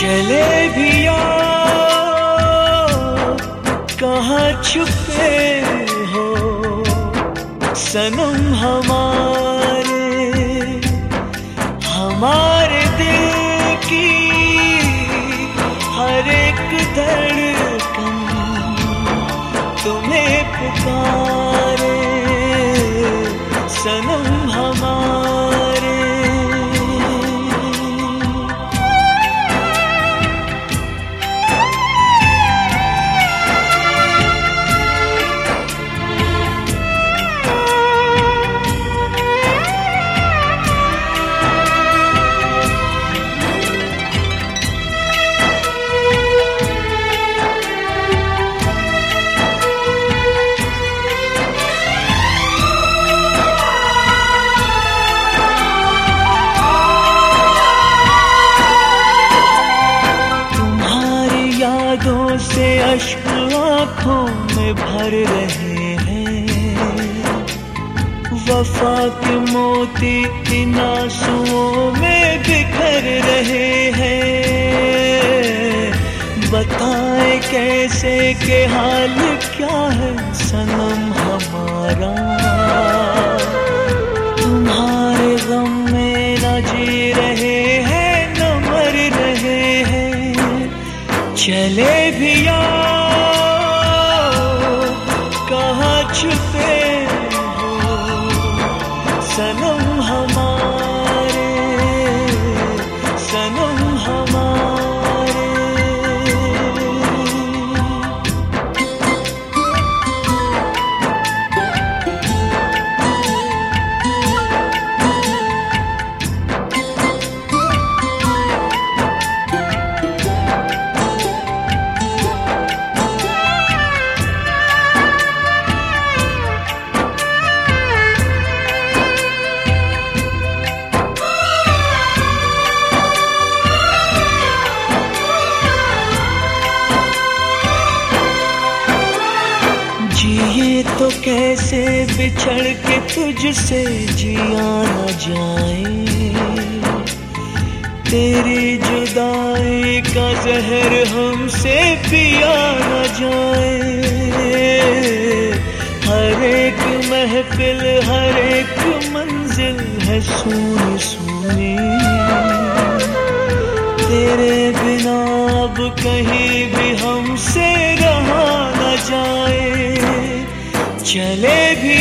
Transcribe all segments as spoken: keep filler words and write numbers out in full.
चले भी आओ, कहाँ छुपे हो सनम हमारे, हमारे दिल की हर एक धड़कन तुम्हें पुकारे सनम हमारे। से अश्क आँखों में भर रहे हैं, वफा के मोती इन आंसुओं में बिखर रहे हैं। बताएं कैसे के हाल क्या है सनम हमारा, तुम्हारे गम में न जी रहे हैं न मर रहे हैं। चले भी आओ, कहाँ छुपे हो सनम हमारे, सनम हमारे। जिए तो कैसे बिछड़ के तुझसे जिया न जाए, तेरी जुदाई का जहर हमसे पिया न जाए। हर एक महफिल हर एक मंजिल है सुनी सुनी, तेरे बिना अब कहीं भी हमसे रहा न जाए। चले भी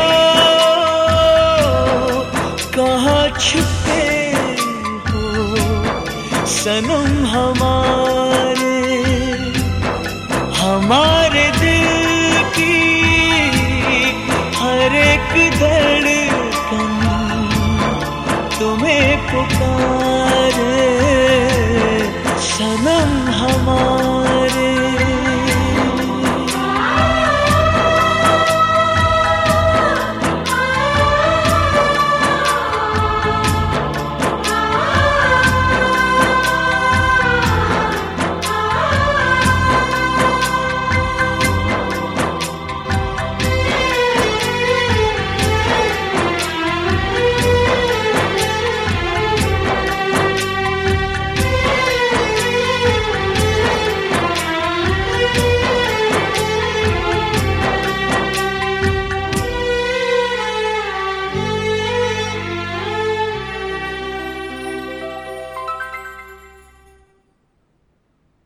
आओ, कहाँ छुपे हो सनम हमारे, हमारे दिल की हर एक धड़कन तुम्हें पुकारे सनम हमारे।